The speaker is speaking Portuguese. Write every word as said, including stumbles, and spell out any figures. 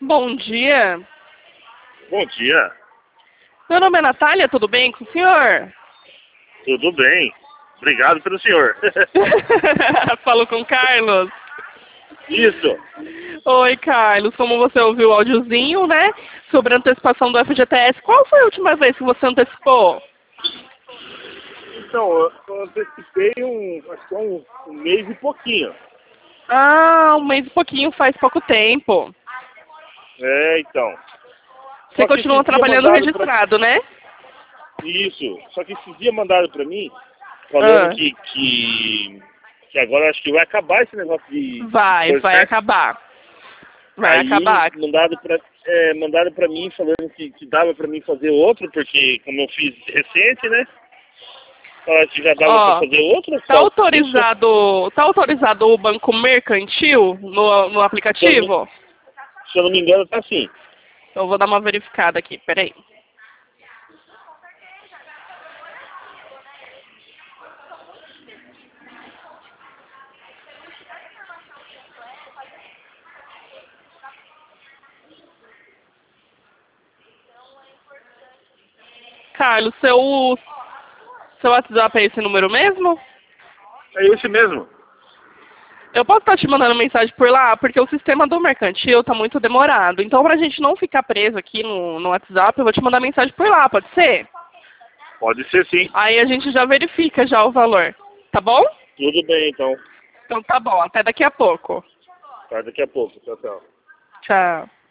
Bom dia. Bom dia. Meu nome é Natália, tudo bem com o senhor? Tudo bem. Obrigado pelo senhor. Falo com o Carlos. Isso. Oi, Carlos. Como você ouviu o áudiozinho, né? Sobre a antecipação do F G T S, qual foi a última vez que você antecipou? Então, eu eu antecipei um, acho que é um, um mês e pouquinho. Ah, um mês e pouquinho, faz pouco tempo. É, então. Você Só que continua esses dias trabalhando mandaram pra... registrado, né? Isso. Só que esses dias mandaram pra mim, falando Ah, que, que, que agora acho que vai acabar esse negócio de... vai, coisa, vai certo? acabar. Vai Aí acabar. mandaram pra, é, mandaram pra mim falando que, que dava pra mim fazer outro, porque como eu fiz recente, né? Falaram que já dava pra Ó, fazer outro, tá só isso. autorizado, tá autorizado o banco mercantil no, no Se eu não me, aplicativo? se eu não me engano, tá assim. Eu vou dar uma verificada aqui, peraí. Carlos, seu, seu WhatsApp é esse número mesmo? É esse mesmo. Eu posso estar te mandando mensagem por lá, porque o sistema do mercantil tá muito demorado. Então, pra gente não ficar preso aqui no, no WhatsApp, eu vou te mandar mensagem por lá, pode ser? Pode ser sim. Aí a gente já verifica já o valor, tá bom? Tudo bem, então. Então tá bom, até daqui a pouco. Tá, daqui a pouco. Tchau, tchau. Tchau.